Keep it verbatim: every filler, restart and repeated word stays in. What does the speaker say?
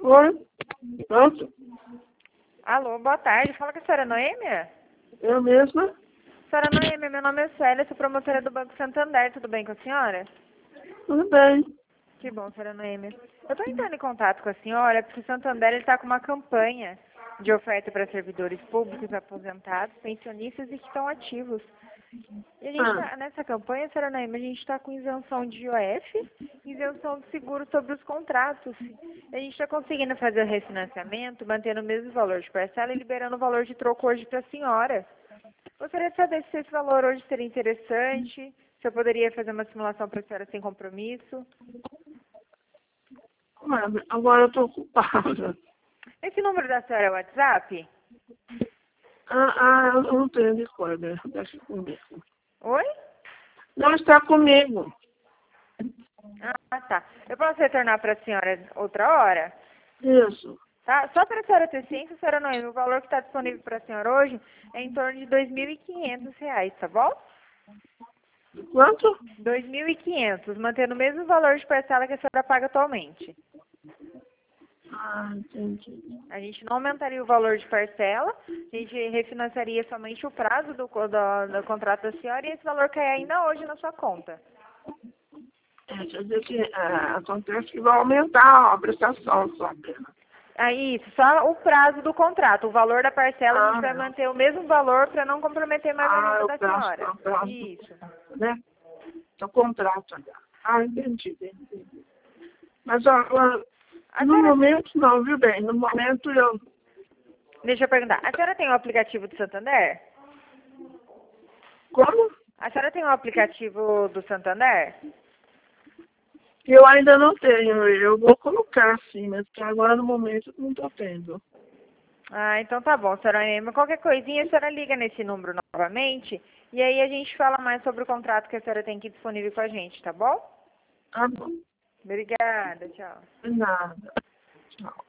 Oi? Pronto? Alô, boa tarde. Fala com a senhora Noêmia? Eu mesma? Senhora Noêmia, meu nome é Célia, sou promotora do Banco Santander. Tudo bem com a senhora? Tudo bem. Que bom, senhora Noêmia. Eu estou entrando em contato com a senhora porque o Santander está com uma campanha de oferta para servidores públicos, aposentados, pensionistas e que estão ativos. E a gente Ah, tá, nessa campanha, senhora Noêmia, a gente está com isenção de I O F, isenção de seguro sobre os contratos. A gente está conseguindo fazer o refinanciamento, mantendo o mesmo valor de parcela e liberando o valor de troco hoje para a senhora. Gostaria de saber se esse valor hoje seria interessante, se eu poderia fazer uma simulação para a senhora sem compromisso. mas agora eu estou ocupada. Esse número da senhora é o WhatsApp? Ah, ah, eu não tenho de cor, né? Deixa comigo. Oi? Não está comigo. Ah, tá. Eu posso retornar para a senhora outra hora? Isso. Tá? Só para a senhora ter ciência, senhora Noêmia, o valor que está disponível para a senhora hoje é em torno de dois mil e quinhentos reais, tá bom? Quanto? dois mil e quinhentos, mantendo o mesmo valor de parcela que a senhora paga atualmente. Ah, entendi. A gente não aumentaria o valor de parcela, a gente refinanciaria somente o prazo do, do, do contrato da senhora e esse valor cai ainda hoje na sua conta. É, quer dizer que ah, acontece que vai aumentar a prestação só apenas. Aí, isso, só o prazo do contrato. O valor da parcela a gente Ah, vai não. manter o mesmo valor para não comprometer mais a Ah, renda eu da prazo, senhora. eu prazo, Isso. né? O contrato já. Ah, entendi, entendi. Mas agora, A no senhora, momento não, viu bem? No momento eu... deixa eu perguntar, a senhora tem o aplicativo do Santander? Como? A senhora tem o aplicativo do Santander? Eu ainda não tenho, eu vou colocar assim, mas que agora no momento eu não estou tendo. Ah, então tá bom, senhora Noêmia. Qualquer coisinha, a senhora liga nesse número novamente e aí a gente fala mais sobre o contrato que a senhora tem aqui disponível com a gente, tá bom? Tá bom. Obrigada, tchau. Nada. Tchau.